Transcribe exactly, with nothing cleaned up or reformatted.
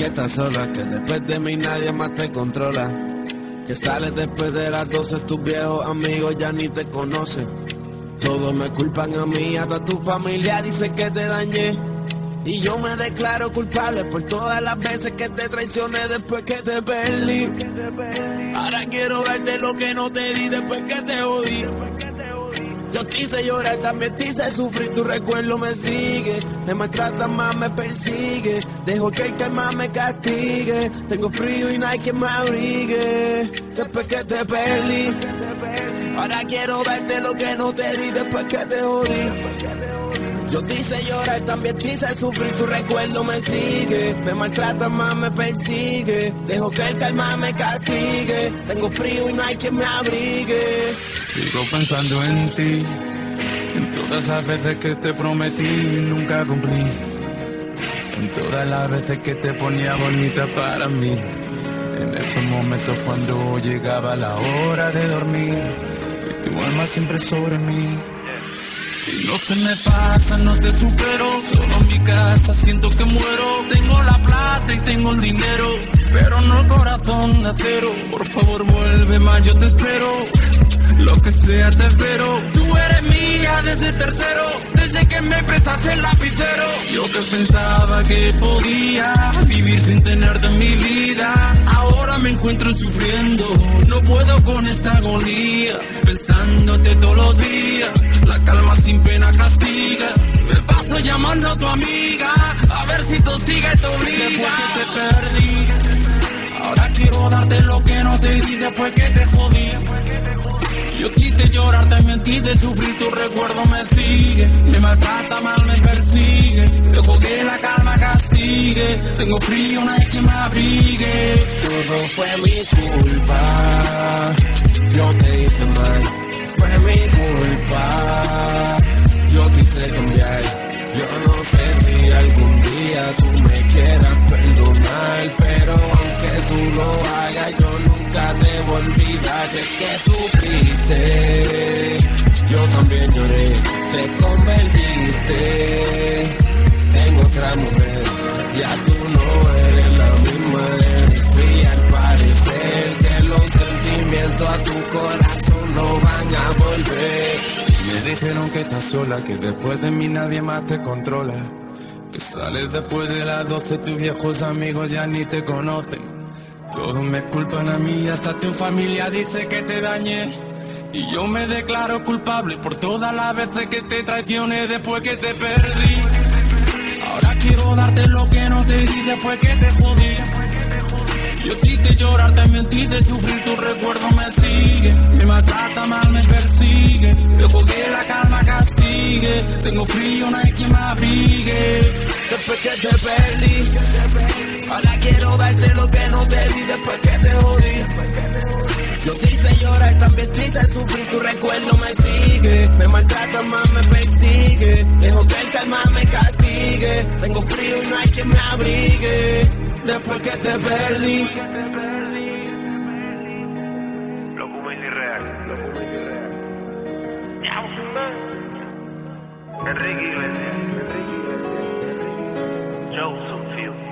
que estás sola, que después de mí nadie más te controla. Que sales después de las doce, tus viejos amigos ya ni te conocen. Todos me culpan a mí, hasta tu familia dice que te dañé. Y yo me declaro culpable por todas las veces que te traicioné después que te perdí. Ahora quiero darte lo que no te di después que te jodí. Yo te hice llorar, también te hice sufrir, tu recuerdo me sigue. Me maltrata más, me persigue. Dejo que el karma me castigue. Tengo frío y no hay quien me abrigue. Después que te perdí. Ahora quiero darte lo que no te di después que te jodí. Yo te hice llorar, también te hice sufrir, tu recuerdo me sigue. Me maltrata más, me persigue. Dejo que el karma me castigue. Tengo frío y no hay quien me abrigue. Sigo pensando en ti, en todas las veces que te prometí y nunca cumplí. En todas las veces que te ponía bonita para mí. En esos momentos cuando llegaba la hora de dormir y tu alma siempre sobre mí. Y no se me pasa, no te supero. Solo en mi casa siento que muero. Tengo la plata y tengo el dinero, pero no el corazón de acero. Por favor vuelve más, yo te espero. Lo que sea te espero. Tú eres mía desde tercero, desde que me prestaste el lapicero. Yo que pensaba que podía vivir sin tenerte en mi vida, ahora me encuentro sufriendo. No puedo con esta agonía, pensándote todos los días. La calma sin pena castiga. Me paso llamando a tu amiga, a ver si te hostiga y te obliga. Después que te perdí, ahora quiero darte lo que no te di después que te jodí. Yo quise llorar, también quise sufrir, tu recuerdo me sigue. Me maltrata, mal me persigue. Dejo que la calma castigue. Tengo frío, no hay quien me abrigue. Todo fue mi culpa, yo te hice mal. Fue mi culpa, yo quise cambiar. Yo no sé si algún día tú me quieras perdonar, pero aunque tú lo hagas yo nunca te voy a olvidar. Sé que sufriste, yo también lloré, te convertiste en otra mujer. Ya tú no eres la misma, eres fría al parecer. Que los sentimientos a tu corazón no van a volver. Me dijeron que estás sola, que después de mí nadie más te controla. Que sales después de las doce, tus viejos amigos ya ni te conocen. Todos me culpan a mí, hasta tu familia dice que te dañé. Y yo me declaro culpable por todas las veces que te traicioné después que te perdí. Ahora quiero darte lo que no te di después que te jodí. Yo quise llorar, también quise sufrir, tu recuerdo me sigue. Me maltrata, mal me persigue. Dejo que la calma castigue. Tengo frío, no hay quien me abrigue. Después que te perdí, ahora quiero darte lo que no te di después que te jodí. Yo te hice llorar, también te hice sufrir, tu recuerdo me sigue. Me maltrata, más me persigue. Dejo que el calma me castigue. Tengo frío y no hay quien me abrigue. Después que te perdí. Loco muy irreal. Loco muy irreal. Enrique Iglesias. Joseph Field.